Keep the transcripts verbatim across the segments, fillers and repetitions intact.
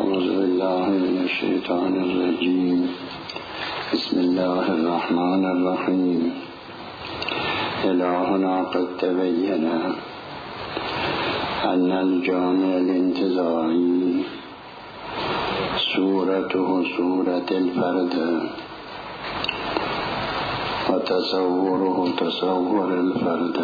أعوذ بالله من الشيطان الرجيم. بسم الله الرحمن الرحيم. إلهنا قد تبين أن الجامع الانتزاعي صورته صورة الفرد وتصوره تصور الفرد،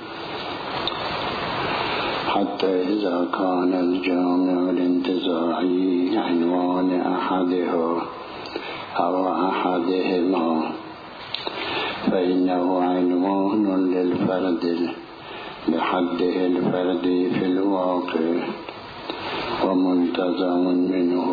حتى إذا كان الجامع الانتزاعي عنوان أحدها أو أحدهما فإنه عنوان للفرد بحده الفردي في الواقع ومنتزع منه.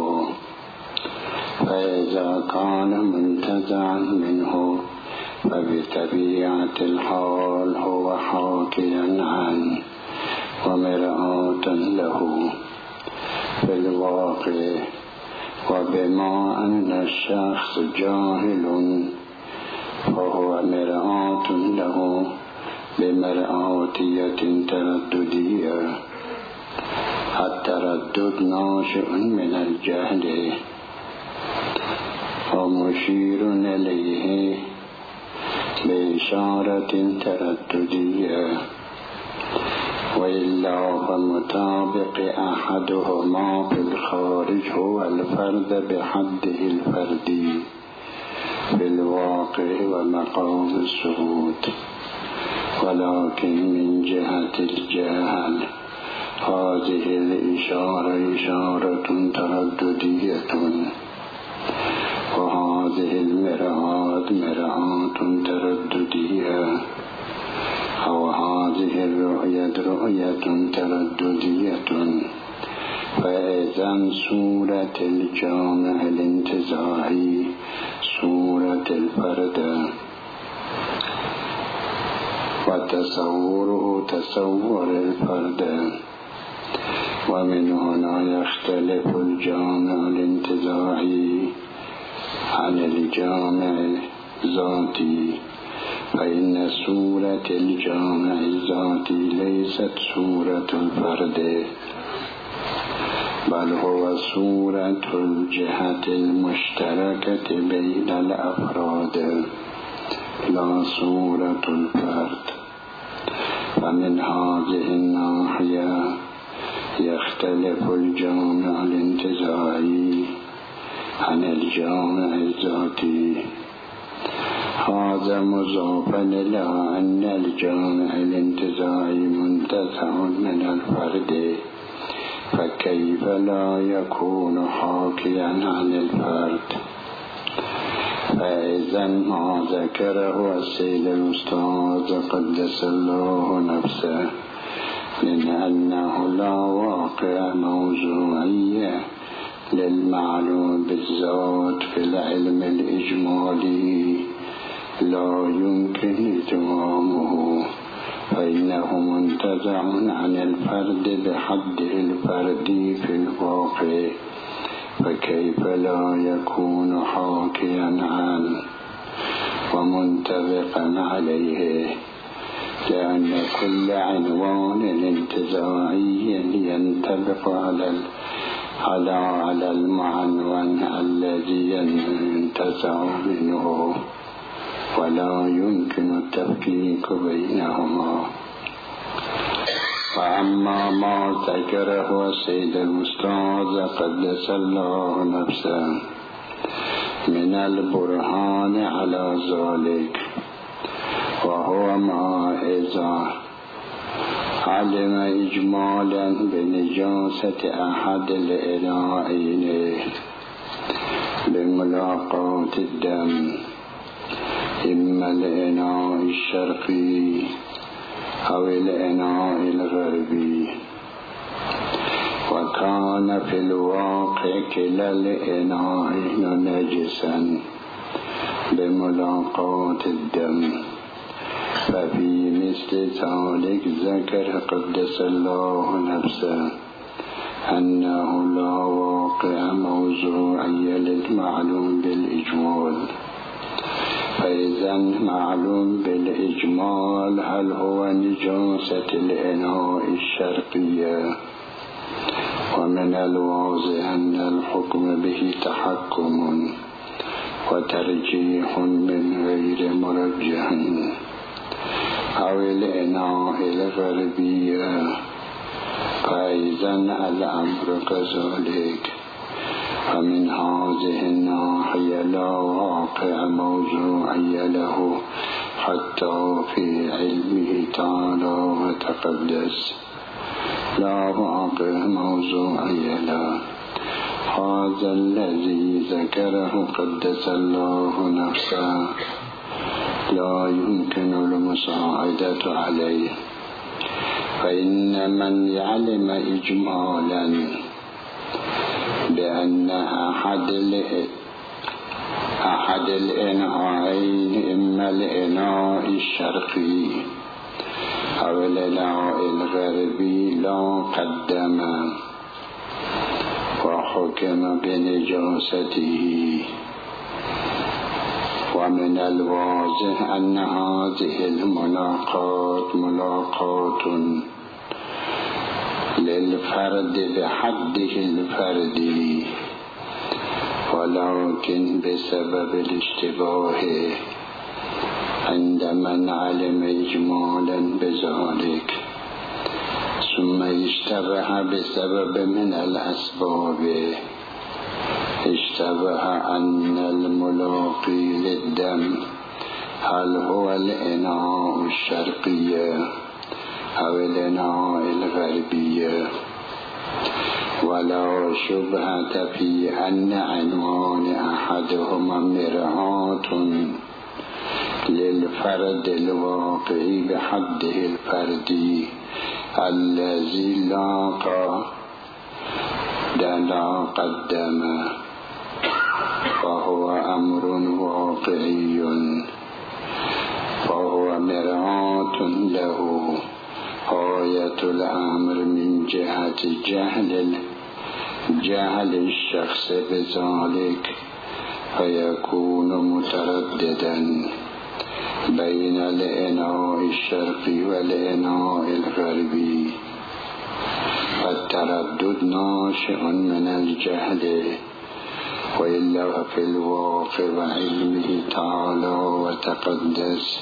فإذا كان منتزعا منه فبطبيعة الحال هو حاكيا عنه ومرآة له في الواقع. وبما أن الشخص جاهل فهو مرآة له بمرآتية ترددية. التردد ناشئ من الجهل ومشير إليه بإشارة ترددية، وإلا فمطابق أحدهما في الخارج هو الفرد بحده الفردي في الواقع ومقام الشهود. ولكن من جهة الجهل هذه الإشارة إشارة ترددية، وهذه المرآة مرآة ترددية، أو هذه الرؤية رؤية ترددية. فإذا صورة الجامع الانتزاعي صورة الفرد وتصوره تصور الفرد. ومن هنا يختلف الجامع الانتزاعي عن الجامع الذاتي، فإن صورة الجامع الذاتي ليست صورة الفرد، بل هو صورة الجهة المشتركة بين الأفراد لا صورة الفرد. فمن هذه الناحية يختلف الجامع الانتزاعي عن الجامع الذاتي. هذا مضافا إلى أن الجامع الانتزاعي منتزع من الفرد، فكيف لا يكون حاكيا عن الفرد؟ فإذا ما ذكره السيد الأستاذ قدس الله نفسه من أنه لا واقع موضوعية للمعلوم بالذات في العلم الإجمالي لا يمكن إتمامه، فإنه منتزع عن الفرد بحده الفردي في الواقع، فكيف لا يكون حاكيا عنه ومنطبقا عليه؟ لأن كل عنوان انتزاعي ينطبق على على على المعنون الذي ينتزع منه، ولا يمكن التفكيك بينهما. وأما ما ذكره السيد الأستاذ قدس الله نفسه من البرهان على ذلك، وهو ما إذا علم إجمالا بنجاسة أحد الإناءين بملاقاة الدم، إما الإناء الشرقي أو الإناء الغربي، وكان في الواقع كلا الإناءين نجسا بملاقاة الدم، ففي مثل ذلك ذكر قدس الله نفسه أنه لا واقع موضوعي للمعلوم بالإجمال. فإذا معلوم بالإجمال هل هو نجاسة الإناء الشرقية؟ ومن الواضح أن الحكم به تحكم وترجيح من غير مرجح أو الإناء الغربية فإذا الأمر كذلك. فمن هذه الناحية لا واقع موضوعي له حتى في علمه تعالى وتقدس، لا واقع موضوعي له. هذا الذي ذكره قدس الله نفسه لا يمكن المساعدة عليه، فإن من يعلم إجمالا بأن أحد أحد الإناءين إما الإناء الشرقي أو الإناء الغربي لا قدم وحكم بنجاسته. ومن الواضح أن هذه الملاقات ملاقات للفرد بحده الفردي، ولكن بسبب الاشتباه عند من علم إجمالا بذلك، ثم اشتبه بسبب من الأسباب. اشتبه أن الملاقي للدم هل هو الإناء الشرقي أو الإناء الغربي، ولا شبهة في أن عنوان أحدهما مرآة للفرد الواقعي بحده الفردي الذي لاقى لا قدم، فهو أمر واقعي، فهو مرآة له. غاية الأمر من جهة جهل جهل الشخص بذلك، فيكون مترددا بين الإناء الشرقي والإناء الغربي. فالتردد ناشئ من الجهل، وإلا في الواقع وعلمه تعالى وتقدس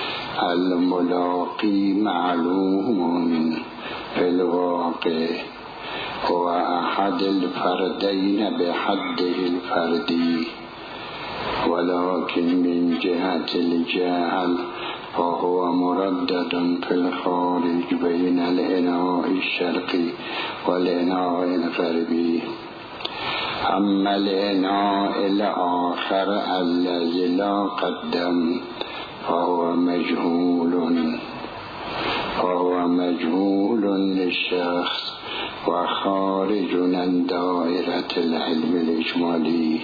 الملاقي معلوم في الواقع هو أحد الفردين بحده الفردي، ولكن من جهة الجهل فهو مردد في الخارج بين الإناء الشرقي والإناء الغربي. أما الإناء الآخر الذي لا قدم فهو مجهول فهو مجهول للشخص وخارج عن دائرة العلم الإجمالي،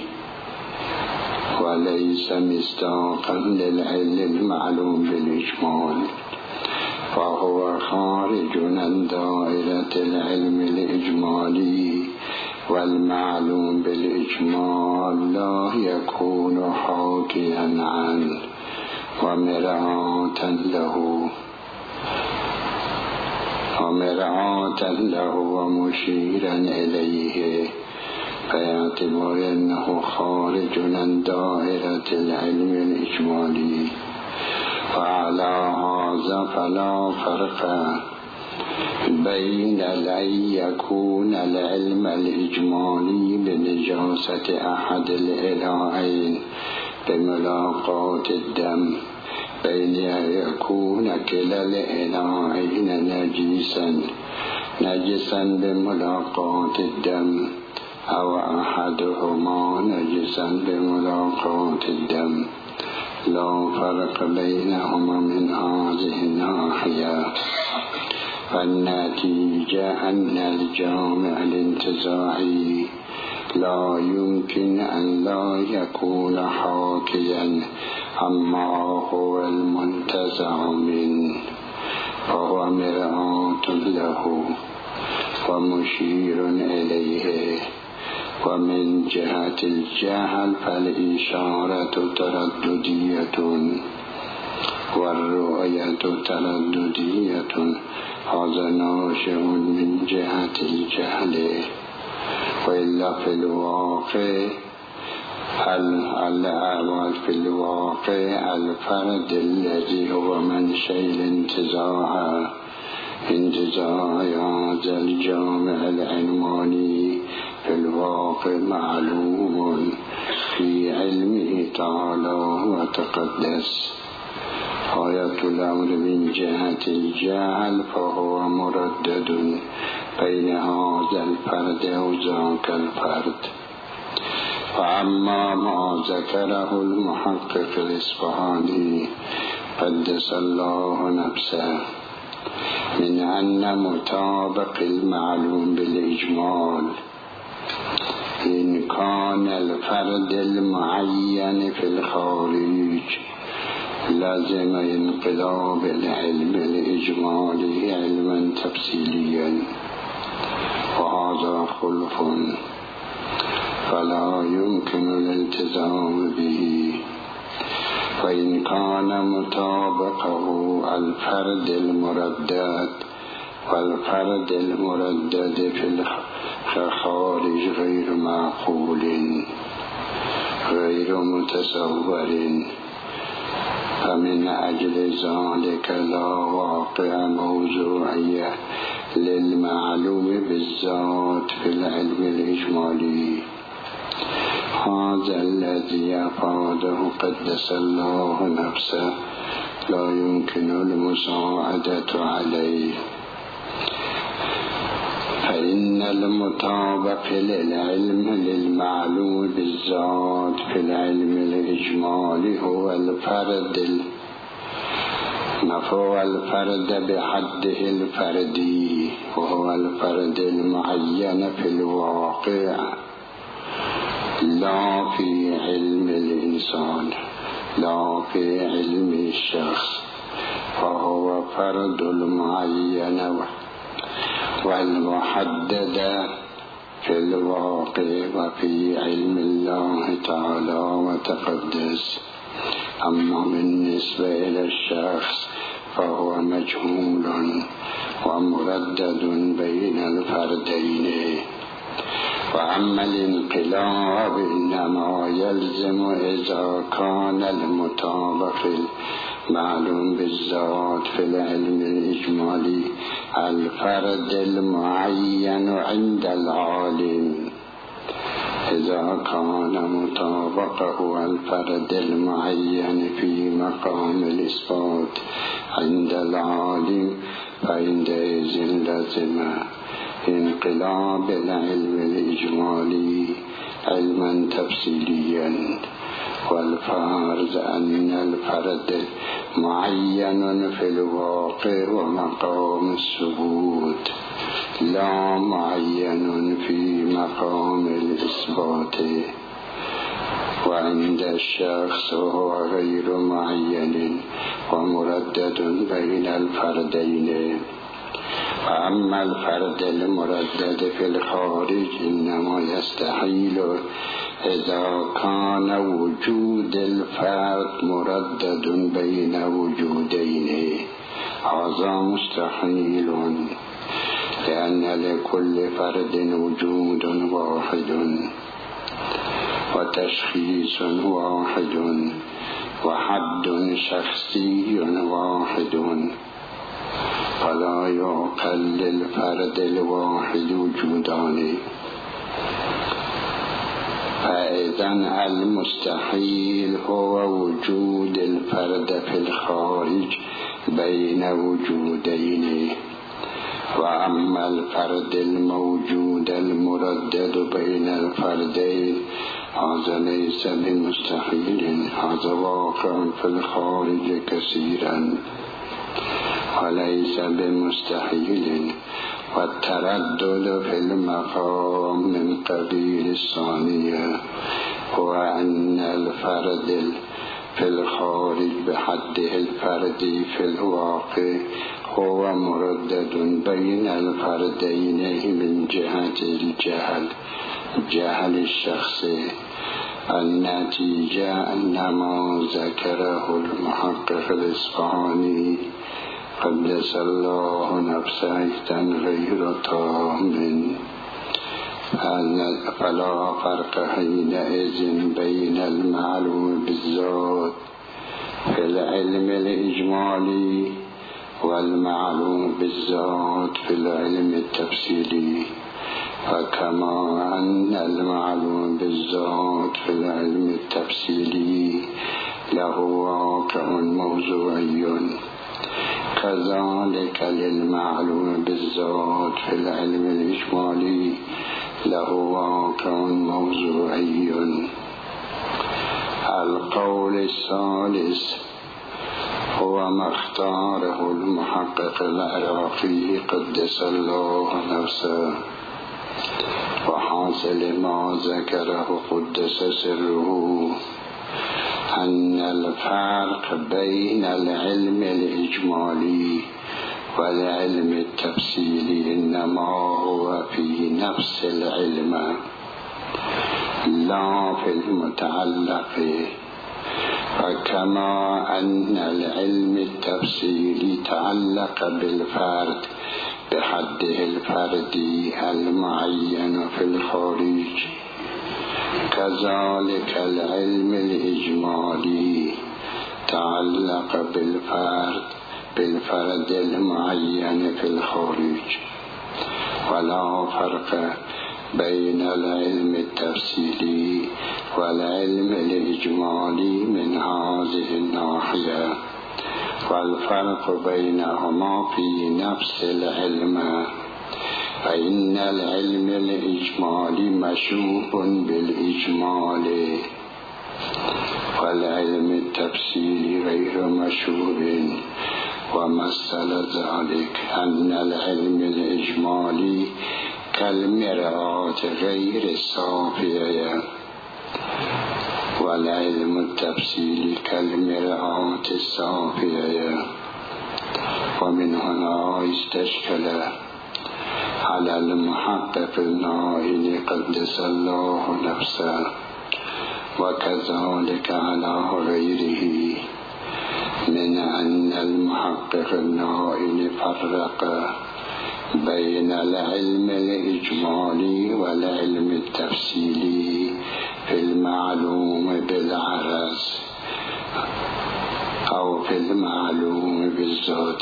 وليس مصداقا للعلم المعلوم بالإجمال، فهو خارج عن دائرة العلم الإجمالي، والمعلوم بالإجمال لا يكون حاكيا عنه ومرآة له ومرآة له ومشيرا إليه، فيعتبر أنه خارج عن دائرة العلم الإجمالي. وعلى هذا فلا فرق بين أن يكون العلم الإجمالي بنجاسة أحد الإناءين بملاقاة الدم، بين أن يكون كلا الإناءين نجسا نجسا بملاقاة الدم، أو أحدهما نجسا بملاقاة الدم. لا فرق بينهما من هذه الناحية. فالنتيجة أن الجامع الانتزاعي لا يمكن أن لا يكون حاكيا عما هو المنتزع منه، فهو مرآة له ومشير إليه. ومن جهة الجهل فالإشارة ترددية والرؤية ترددية، هذا ناشئ من جهة الجهل. و الا فی الواقع الاول فی الواقع الفرد الذي هو منشأ الانتزاع انتزاع هذا الجامع العنواني في الواقع معلوم في علمه تعالى وتقدس. آية الأمر من جهة الجهل فهو مردد بين هذا الفرد وذاك الفرد. وأما ما ذكره المحقق الإصفهاني قدس الله نفسه من أن مطابق المعلوم بالإجمال إن كان الفرد المعين في الخارج لازم انقلاب العلم الإجمالي علما تفصيليا، وهذا خلف فلا يمكن الالتزام به. وإن كان مطابقه الفرد المردد والفرد المردد في الخارج غير معقول غير متصور، فمن أجل ذلك لا واقع موضوعية للمعلوم بالذات في العلم الإجمالي. هذا الذي أفاده قدس الله نفسه لا يمكن المساعدة عليه، فإن المطابق للعلم للمعلوم بالذات في العلم الإجمالي هو الفرد هو الفرد بحده الفردي، وهو الفرد المعين في الواقع لا في علم الإنسان، لا في علم الشخص، فهو فرد المعين والمحدد في الواقع وفي علم الله تعالى وتقدس. أما بالنسبة إلى الشخص فهو مجهول ومردد بين الفردين. وأما الانقلاب إنما يلزم إذا كان المطابق المعلوم بالذات في العلم الإجمالي الفرد المعين عند العالم. إذا كان مطابقه الفرد المعين في مقام الإثبات عند العالم فعندئذ لازم انقلاب العلم الإجمالي علما تفصيليا. والفرض أن الفرد معين في الواقع ومقام الثبوت لا معين في مقام الإثبات، وعند الشخص هو غير معين ومردد بين الفردين. وأما الفرد المردد في الخارج إنما يستحيل إذا كان وجود الفرد مردد بين وجودين، هذا مستحيل لأن لكل فرد وجود واحد وتشخيص واحد وحد شخصي واحد، فلا يعقل للفرد الواحد وجودان. فإذا المستحيل هو وجود الفرد في الخارج بين وجودين. وأما الفرد الموجود المردد بين الفردين هذا ليس بمستحيل، هذا واقع في الخارج كثيرا وليس بمستحيل. والتردد في المقام من قبيل الثانية، هو أن الفرد في الخارج بحده الفردي في الواقع هو مردد بين الفردين من جهة الجهل جهل الشخص. النتيجة أن ما ذكره المحقق الإصفهاني قدس الله نفسه غير تام، فلا فرق حينئذ بين المعلوم بالذات في العلم الإجمالي والمعلوم بالذات في العلم التفصيلي. فكما أن المعلوم بالذات في العلم التفصيلي له واقع موضوعي، كذلك للمعلوم بالذات في العلم الإجمالي له واقع موضوعي. القول الثالث هو ما اختاره المحقق العراقي قدس الله نفسه، وحاصل ما ذكره قدس سره أن الفرق بين العلم الإجمالي والعلم التفصيلي إنما هو في نفس العلم لا في المتعلق. فكما أن العلم التفصيلي تعلق بالفرد بحده الفردي المعين في الخارج، كذلك العلم الإجمالي تعلق بالفرد بالفرد المعين في الخارج. ولا فرق بين العلم التفصيلي والعلم الإجمالي من هذه الناحية، والفرق بينهما في نفس العلم. فإن العلم الإجمالي مشوب بالإجمال، والعلم التفصيلي غير مشوب. ومثل ذلك أن العلم الإجمالي كالمرآة غير الصافية، والعلم التفصيلي كالمرآة الصافية. ومن هنا استشكل على المحقق النائل قدس الله نفسه، وكذلك على غيره، من أن المحقق النائل فرق بين العلم الإجمالي والعلم التفصيلي في المعلوم بالعرض أو في المعلوم بالذات،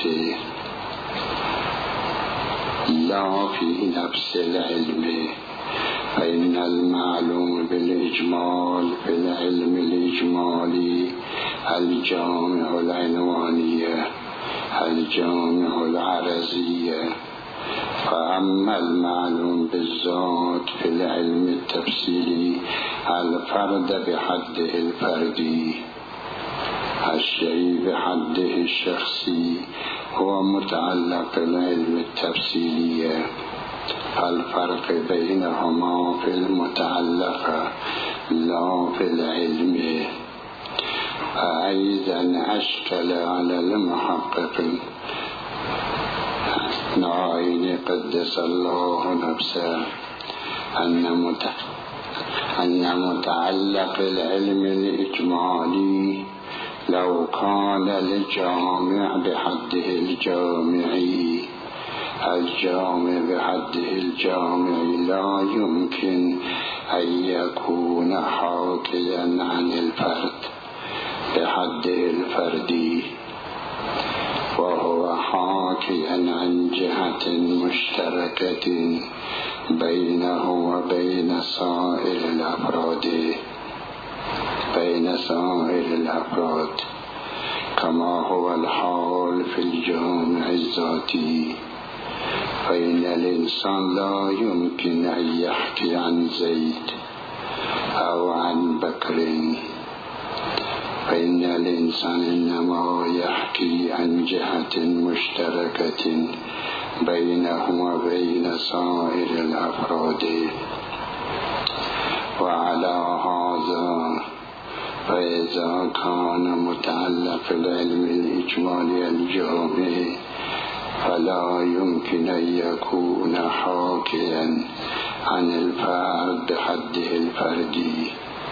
لا في نفس العلم. فإن المعلوم بالإجمال في العلم الإجمالي الجامع العنوانية الجامع العرضية، فأما المعلوم بالذات في العلم التفصيلي الفرد بحده الفردي، الشيء بحده الشخصي، هو متعلق العلم التفصيلي. الفرق بينهما في المتعلق لا في العلم. فأيضا أشكل على المحقق نائل قدس الله نفسه أن أن متعلق العلم الإجمالي لو كان الجامع بحده الجامعي الجامع بحده الجامعي لا يمكن أن يكون حاكيا عن الفرد بحده الفردي، وهو حاكيا عن جهة مشتركة بينه وبين سائر الأفراد بين سائر الأفراد كما هو الحال في الجامع الذاتي. فإن الإنسان لا يمكن أن يحكي عن زيد أو عن بكر، فإن الإنسان إنما يحكي عن جهة مشتركة بينه وبين سائر الأفراد. وعلى هذا فإذا كان متعلق العلم الإجمالي الجامع فلا يمكن أن يكون حاكيا عن الفرد بحده الفردي،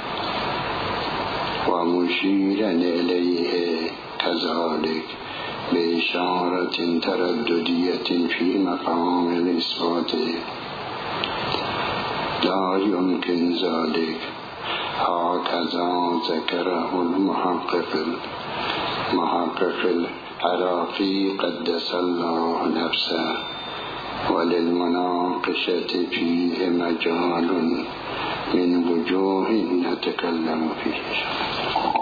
ومشيرا إليه كذلك بإشارة ترددية في مقام الإثبات. لا يمكن ذلك. هكذا ذكره المحقق المحقق العراقي قدس الله نفسه. وللمناقشة فيه مجال من وجوه نتكلم فيه.